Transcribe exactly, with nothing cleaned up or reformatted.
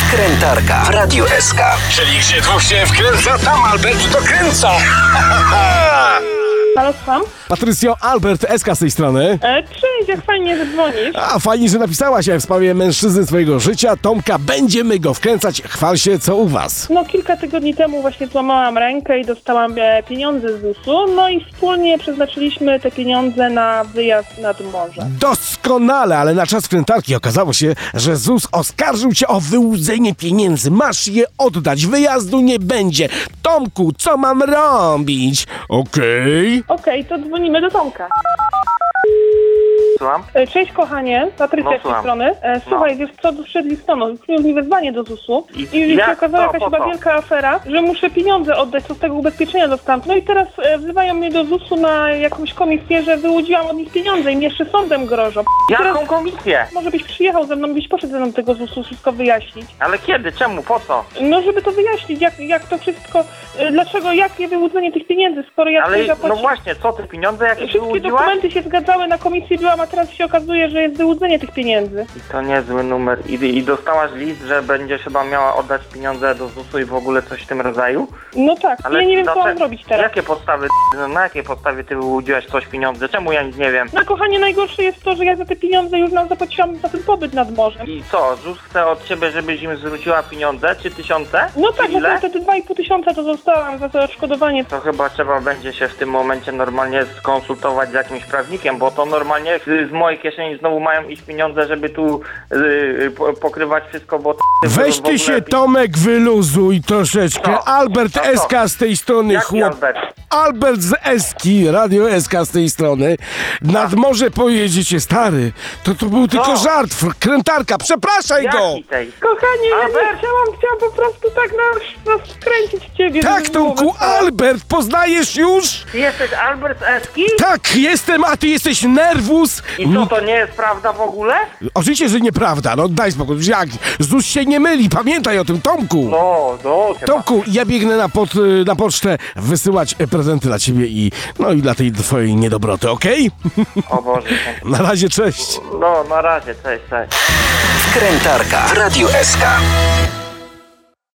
Wkrętarka w Radiu S K. Czyli gdzie dwóch się wkręca, tam Albert dokręca. Halo, słucham? Patrycjo, Albert, S K z tej strony. E, cześć, jak fajnie, że dzwonisz. A fajnie, że napisałaś w sprawie mężczyzny swojego życia. Tomka, będziemy go wkręcać. Chwal się, co u was? No, kilka tygodni temu właśnie złamałam rękę i dostałam e, pieniądze z zusu, no i wspólnie przeznaczyliśmy te pieniądze na wyjazd nad morze. Doskonale, ale na czas wkrętarki okazało się, że ZUS oskarżył cię o wyłudzenie pieniędzy. Masz je oddać, wyjazdu nie będzie. Tomku, co mam robić? Okej. Okej, to dzwonimy do Tomka. Słucham? E, Cześć, kochanie, Patrycja No, z tej słucham. strony. E, słuchaj, wiesz co, doszedł listonosz, przyjął mi wezwanie do zusu I i, i jak się okazała to? jakaś Po chyba co? wielka afera, że muszę pieniądze oddać, co z tego ubezpieczenia dostałam. No i teraz e, wzywają mnie do zusu na jakąś komisję, że wyłudziłam od nich pieniądze i mnie jeszcze sądem grożą. I teraz Jaką komisję? może byś przyjechał ze mną, byś poszedł ze mną do tego zusu, wszystko wyjaśnić. Ale kiedy? Czemu? Po co? No, żeby to wyjaśnić, jak, jak to wszystko, y, dlaczego, jakie wyłudzenie tych pieniędzy, skoro ja Ale sobie no zapłaciłam. właśnie, co ty pieniądze jakieś Wszystkie wyłudziłaś? dokumenty się zgadzały, na komisji byłam, a teraz się okazuje, że jest wyłudzenie tych pieniędzy. I to niezły numer. I, I dostałaś list, że będziesz chyba miała oddać pieniądze do zusu i w ogóle coś w tym rodzaju? No tak, ja nie wiem, co dlaczego- mam zrobić teraz. Jakie podstawy, no, na jakiej podstawie ty wyłudziłaś coś pieniądze? Czemu ja nic nie wiem? No kochanie, najgorsze jest to, że ja za te pieniądze już nam zapłaciłam za ten pobyt nad morzem. I co, ZUS chce od ciebie, żebyś im zwróciła pieniądze? Trzy tysiące? No tak, Czy no ile? to te dwa i pół tysiąca to zostałam za to odszkodowanie. To chyba trzeba będzie się w tym momencie normalnie skonsultować z jakimś prawnikiem, bo to normalnie z, z mojej kieszeni znowu mają iść pieniądze, żeby tu yy, po, pokrywać wszystko, bo to Weź w ogóle ty się, pi- Tomek, wyluzuj troszeczkę. Co? Albert No co? S K z tej strony, Jaki chłop. Albert? Albert z Eski, Radio S K z tej strony. Nad morze pojedziecie, stary. To to był tylko żart, krętarka, przepraszaj go! Jaki tej? Kochanie, ja nie Albert! chciałam, chciałam po prostu tak na, na skręcić ciebie. Tak, żeby było Tomku, wesoło. Albert, poznajesz już? Ty jesteś Albert z Eski? Tak, jestem, a ty jesteś nerwus. I co, to nie jest prawda w ogóle? Oczywiście, że nieprawda, no daj spokój. Jak? ZUS się nie myli, pamiętaj o tym, Tomku. No, no, chyba. Tomku, ja biegnę na, pod, na pocztę wysyłać prezenty dla ciebie i no i dla tej twojej niedobroty, okej? O Boże. Na razie, cześć. No, na razie, cześć, cześć. Wkrętarka w Radiu S K.